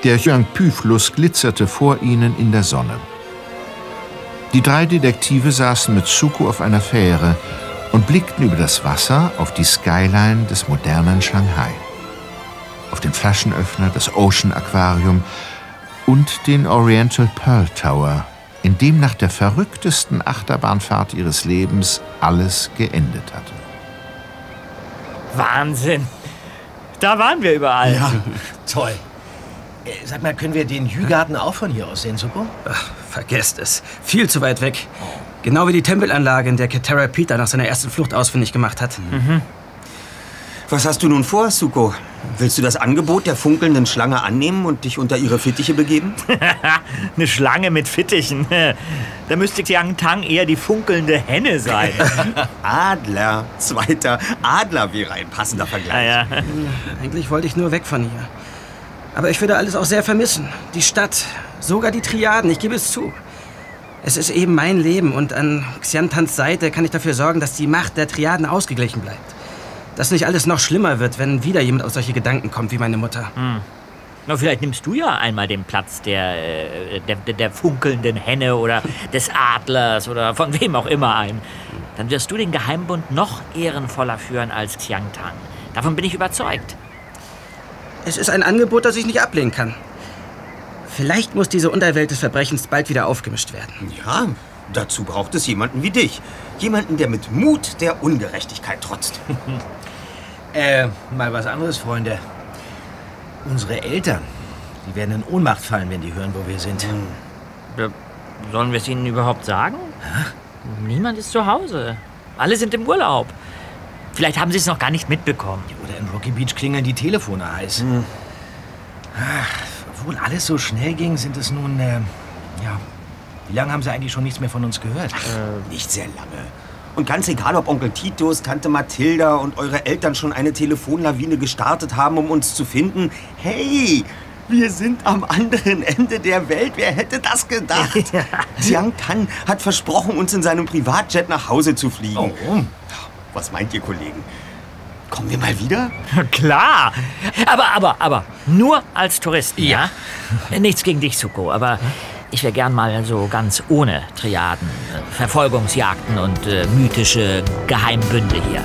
Der Yangpu-Fluss glitzerte vor ihnen in der Sonne. Die 3 Detektive saßen mit Zuko auf einer Fähre und blickten über das Wasser auf die Skyline des modernen Shanghai. Auf den Flaschenöffner, das Ocean Aquarium und den Oriental Pearl Tower, in dem nach der verrücktesten Achterbahnfahrt ihres Lebens alles geendet hatte. Wahnsinn! Da waren wir überall. Ja, toll. Sag mal, können wir den Yu-Garten auch von hier aus sehen, Zuko? Ach, vergesst es. Viel zu weit weg. Genau wie die Tempelanlage, in der Ketara Peter nach seiner ersten Flucht ausfindig gemacht hat. Mhm. Was hast du nun vor, Zuko? Willst du das Angebot der funkelnden Schlange annehmen und dich unter ihre Fittiche begeben? Eine Schlange mit Fittichen. Da müsste Xiang Tang eher die funkelnde Henne sein. Adler. Zweiter Adler wäre ein passender Vergleich. Ja. Eigentlich wollte ich nur weg von hier. Aber ich würde alles auch sehr vermissen. Die Stadt, sogar die Triaden, ich gebe es zu. Es ist eben mein Leben und an Xiantans Seite kann ich dafür sorgen, dass die Macht der Triaden ausgeglichen bleibt. Dass nicht alles noch schlimmer wird, wenn wieder jemand auf solche Gedanken kommt wie meine Mutter. Na, vielleicht nimmst du ja einmal den Platz der funkelnden Henne oder des Adlers oder von wem auch immer ein. Dann wirst du den Geheimbund noch ehrenvoller führen als Xiang Tang. Davon bin ich überzeugt. Es ist ein Angebot, das ich nicht ablehnen kann. Vielleicht muss diese Unterwelt des Verbrechens bald wieder aufgemischt werden. Ja, dazu braucht es jemanden wie dich. Jemanden, der mit Mut der Ungerechtigkeit trotzt. Mal was anderes, Freunde. Unsere Eltern, die werden in Ohnmacht fallen, wenn die hören, wo wir sind. Sollen wir es ihnen überhaupt sagen? Niemand ist zu Hause. Alle sind im Urlaub. Vielleicht haben sie es noch gar nicht mitbekommen. Oder in Rocky Beach klingeln die Telefone heiß. Obwohl alles so schnell ging, sind es nun, wie lange haben sie eigentlich schon nichts mehr von uns gehört? Nicht sehr lange. Und ganz egal, ob Onkel Titus, Tante Mathilda und eure Eltern schon eine Telefonlawine gestartet haben, um uns zu finden. Hey, wir sind am anderen Ende der Welt. Wer hätte das gedacht? Xiang Tang hat versprochen, uns in seinem Privatjet nach Hause zu fliegen. Oh. Was meint ihr, Kollegen? Kommen wir mal wieder? Klar. Aber nur als Touristen, ja? Nichts gegen dich, Zuko, aber ich wäre gern mal so ganz ohne Triaden, Verfolgungsjagden und mythische Geheimbünde hier.